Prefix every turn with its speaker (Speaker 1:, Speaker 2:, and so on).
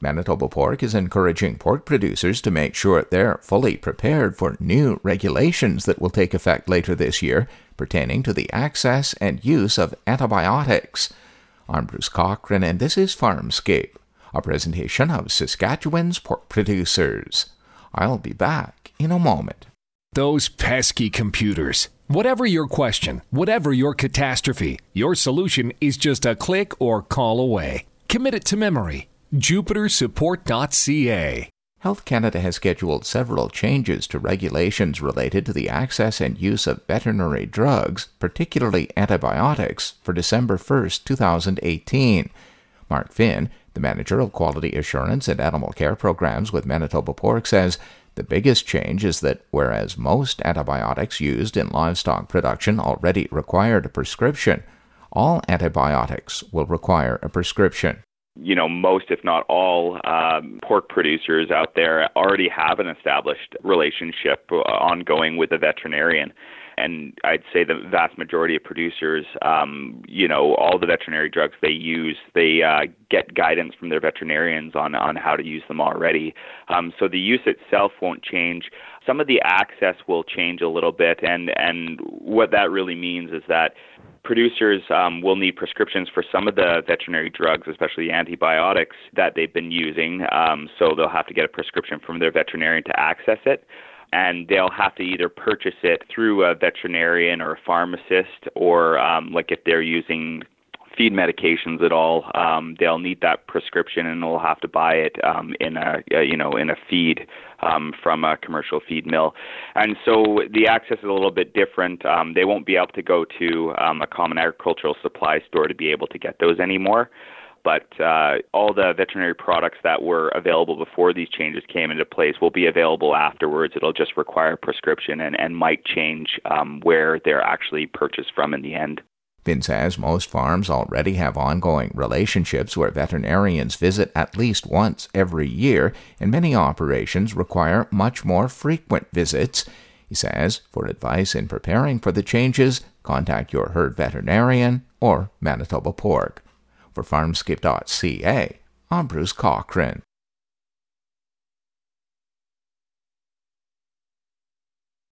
Speaker 1: Manitoba Pork is encouraging pork producers to make sure they're fully prepared for new regulations that will take effect later this year pertaining to the access and use of antibiotics. I'm Bruce Cochran, and this is Farmscape, a presentation of Saskatchewan's pork producers. I'll be back in a moment.
Speaker 2: Those pesky computers. Whatever your question, whatever your catastrophe, your solution is just a click or call away. Commit it to memory. JupiterSupport.ca.
Speaker 1: Health Canada has scheduled several changes to regulations related to the access and use of veterinary drugs, particularly antibiotics, for December 1, 2018. Mark Finn, the Manager of Quality Assurance and Animal Care Programs with Manitoba Pork, says the biggest change is that whereas most antibiotics used in livestock production already required a prescription, all antibiotics will require a prescription.
Speaker 3: Most, if not all, pork producers out there already have an established relationship ongoing with a veterinarian. And I'd say the vast majority of producers, all the veterinary drugs they use, they get guidance from their veterinarians on how to use them already. So the use itself won't change. Some of the access will change a little bit. And what that really means is that producers will need prescriptions for some of the veterinary drugs, especially antibiotics that they've been using. So they'll have to get a prescription from their veterinarian to access it. And they'll have to either purchase it through a veterinarian or a pharmacist, or if they're using feed medications at all, they'll need that prescription and they'll have to buy it in a feed from a commercial feed mill. And so the access is a little bit different. They won't be able to go to a common agricultural supply store to be able to get those anymore. But all the veterinary products that were available before these changes came into place will be available afterwards. It'll just require a prescription and might change where they're actually purchased from in the end.
Speaker 1: Finn says most farms already have ongoing relationships where veterinarians visit at least once every year, and many operations require much more frequent visits. He says, for advice in preparing for the changes, contact your herd veterinarian or Manitoba Pork. For Farmscape.ca, I'm Bruce Cochran.